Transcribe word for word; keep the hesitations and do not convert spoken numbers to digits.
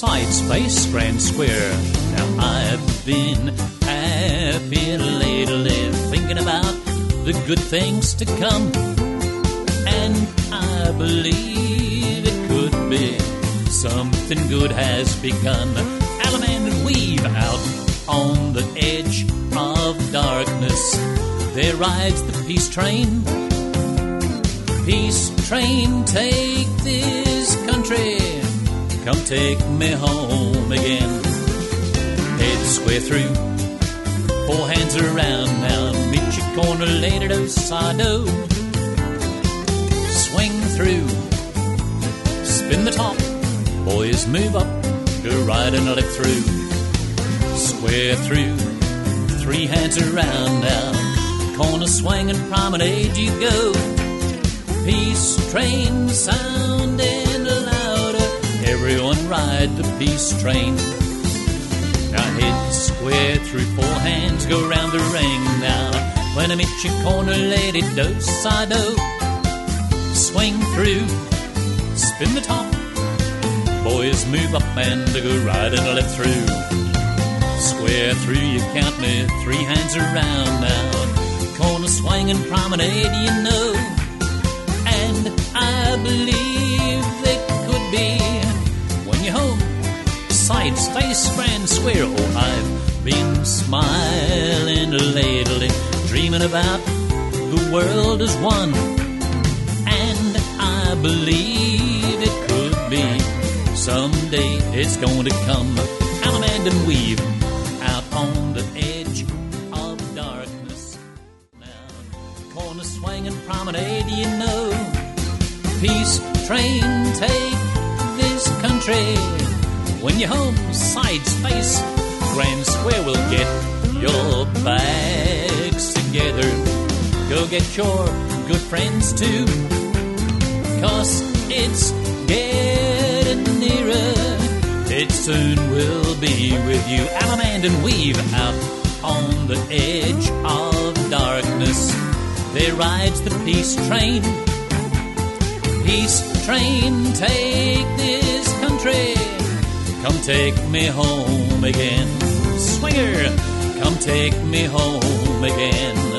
side space, grand square. Now I've been happy lately, thinking about the good things to come, and I believe it could be something good has begun. Allemande and Weave out on the edge of darkness. There rides the peace train. Peace train, take this country, come take me home again. Head square through, four hands around now, meet your corner later, Dos I Do. Swing through, spin the top, boys move up, go right and left through. Square through, three hands around now, corner swing and promenade you go. Peace train sounding louder, everyone ride the peace train. Now head square through, four hands go round the ring now. When I meet your corner lady, Dos I Do. Swing through, spin the top, boys move up and go right and left through. Square through, you count me, three hands around now, corner swing and promenade you know. And I believe it could be when you're home, side space, grand square. Oh, I've been smiling lately, dreaming about the world as one, and I believe it could be someday it's going to come. Allemande and Weave out on the edge of darkness now, corner swing and promenade you know. Peace train, take this country, when you're home, side space, grand square will get your bags together. Go get your good friends too, 'cause it's getting nearer. It soon will be with you. Allemande and Weave out on the edge of darkness. There rides the peace train. Peace train, take this country, come take me home again. Swinger, come take me home again.